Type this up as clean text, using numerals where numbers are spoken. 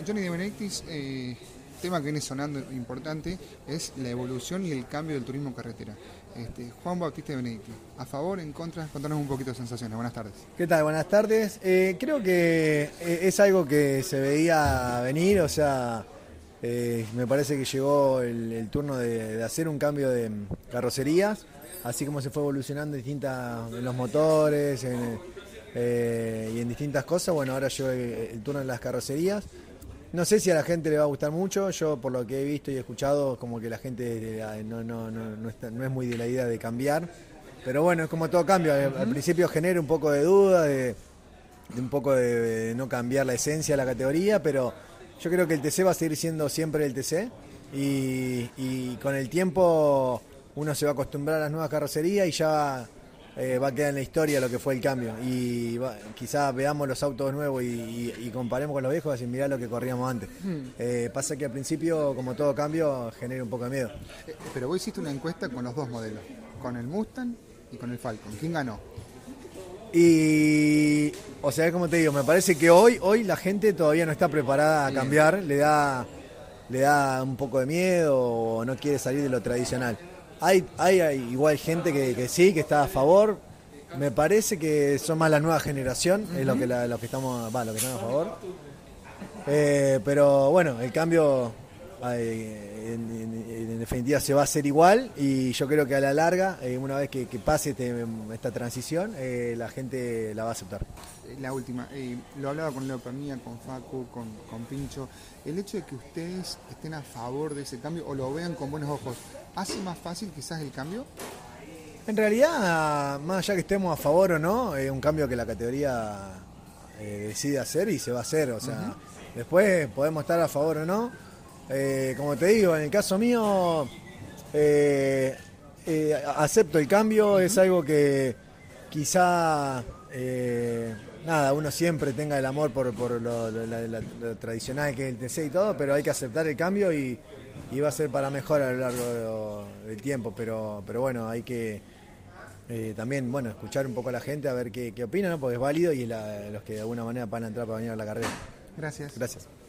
Johnny De Benedictis, tema que viene sonando importante es la evolución y el cambio del turismo carretera. Juan Bautista De Benedictis, ¿a favor, en contra? Contanos un poquito de sensaciones. Buenas tardes. ¿Qué tal? Buenas tardes. Creo que es algo que se veía venir, o sea, me parece que llegó el turno de hacer un cambio de carrocerías, así como se fue evolucionando en los motores y en distintas cosas. Bueno, ahora llegó el turno de las carrocerías. No sé si a la gente le va a gustar mucho. Yo, por lo que he visto y escuchado, como que la gente no es muy de la idea de cambiar. Pero bueno, es como todo cambio. Al principio genera un poco de duda, de un poco de no cambiar la esencia de la categoría, pero yo creo que el TC va a seguir siendo siempre el TC. Y con el tiempo uno se va a acostumbrar a las nuevas carrocerías y ya va a quedar en la historia lo que fue el cambio. Y quizás veamos los autos nuevos y comparemos con los viejos, así mirá lo que corríamos antes. Pasa que al principio, como todo cambio, genera un poco de miedo. Pero vos hiciste una encuesta con los dos modelos, con el Mustang y con el Falcon. ¿Quién ganó? Y, o sea, como te digo, me parece que hoy la gente todavía no está preparada a cambiar, le da un poco de miedo o no quiere salir de lo tradicional. Hay igual gente que sí, que está a favor. Me parece que son más la nueva generación, es lo que estamos a favor. Pero bueno, el cambio en definitiva se va a hacer igual y yo creo que a la larga, una vez que pase esta transición, la gente la va a aceptar. La última, lo hablaba con Leo Pernía, con Facu, con Pincho. El hecho de que ustedes estén a favor de ese cambio o lo vean con buenos ojos, ¿hace más fácil quizás el cambio? En realidad, más allá que estemos a favor o no, es un cambio que la categoría decide hacer y se va a hacer. O sea, después podemos estar a favor o no. Como te digo, en el caso mío, acepto el cambio. Es algo que quizá uno siempre tenga el amor por lo tradicional que es el TC y todo, pero hay que aceptar el cambio y va a ser para mejor a lo largo del tiempo. Pero bueno, hay que también escuchar un poco a la gente a ver qué opina, ¿no? Porque es válido y es los que de alguna manera van a entrar para venir a la carrera. Gracias. Gracias.